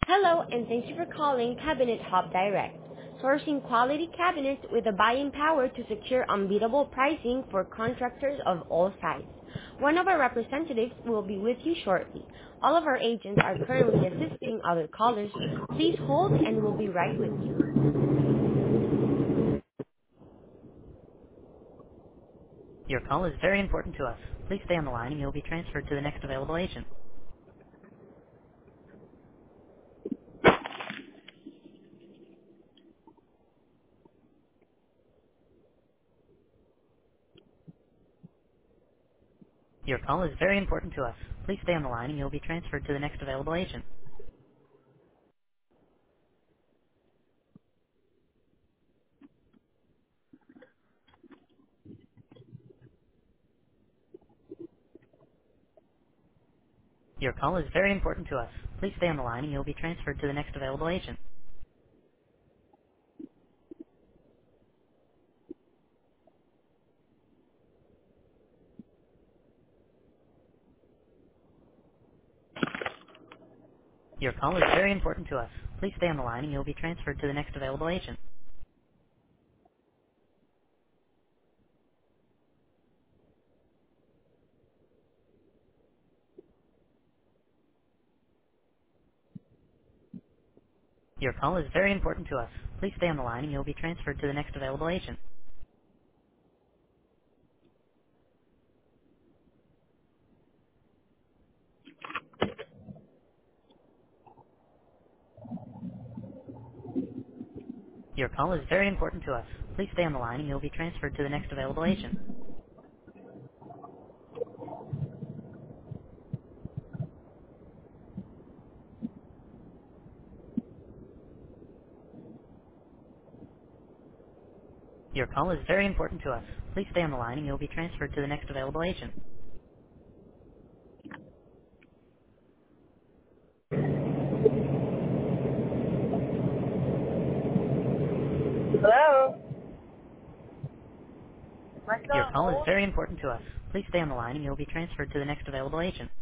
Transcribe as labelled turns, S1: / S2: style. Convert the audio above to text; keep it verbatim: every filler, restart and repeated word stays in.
S1: Hello, and thank you for calling Cabinet Hub Direct, sourcing quality cabinets with the buying power to secure unbeatable pricing for contractors of all sizes. One of our representatives will be with you shortly. All of our agents are currently assisting other callers. Please hold, and we'll be right with you. Your call is very important to us. Please stay on the line, and you'll be transferred to the next available agent. Your call is very important to us. Please stay on the line, and you'll be transferred to the next available agent. Your call is very important to us. Please stay on the line, and you'll be transferred to the next available agent. Your call is very important to us. Please stay on the line, and you'll be transferred to the next available agent. Your call is very important to us. Please stay on the line, and you'll be transferred to the next available agent. Your call is very important to us. Please stay on the line, and you'll be transferred to the next available agent. Your call is very important to us. Please stay on the line, and you'll be transferred to the next available agent.
S2: Hello? Am I still
S1: Your
S2: on
S1: call is
S2: hold?
S1: very important to us. Please stay on the line, and you'll be transferred to the next available agent.